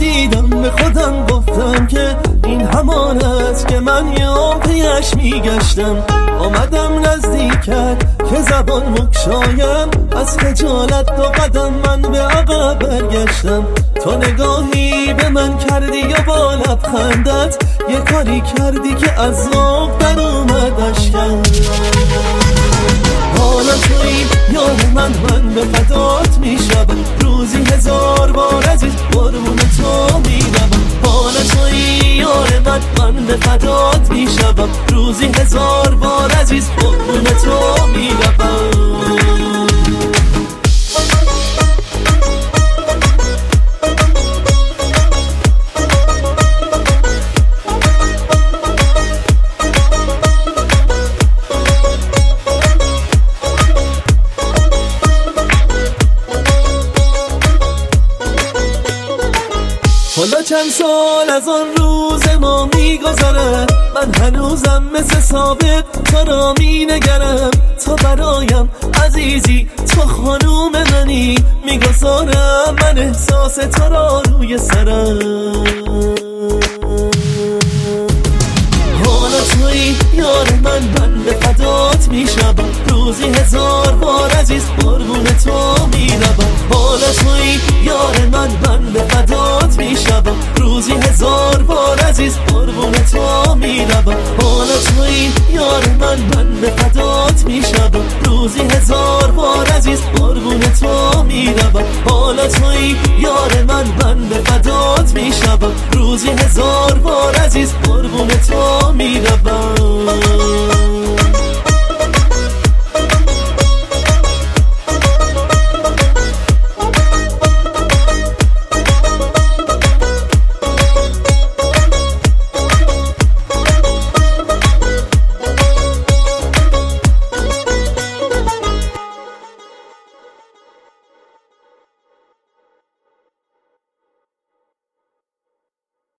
دیدم به خودم گفتم که این همان است که من یام پیش میگشتم. آمدم نزدیکت که زبان مکشایم، از خجالت 2 قدم من به عقب برگشتم. تو نگاهی به من کردی و با لبخندت یه کاری کردی که از ذوق در اومد اشکم. حالا تویی یار من به فدات میشم، روزی 1000 بار عزیز قربون تو میرم. حالا تویی یار من به فدات میشم، روزی 1000 بار عزیز قربون تو میرم. حالا چند سال از آن روز ما میگذره، من هنوزم مثل سابق تو را مینگرم. تو برایم عزیزی، تو خانوم منی، میگذارم من احساس تو را روی سرم. حالا تویی یار من به فدات میشم، روزی 1000 بار عزیز قربون تو میرم. حالا تویی یار من به فدات میشم، روزی 1000 بار عزیز قربون تو میرم. حالا تویی یار من به فدات میشم، روزی 1000 بار عزیز قربون تو میرم. حالا تویی یار من به فدات میشم، روزی 1000 بار عزیز قربون تو میرم.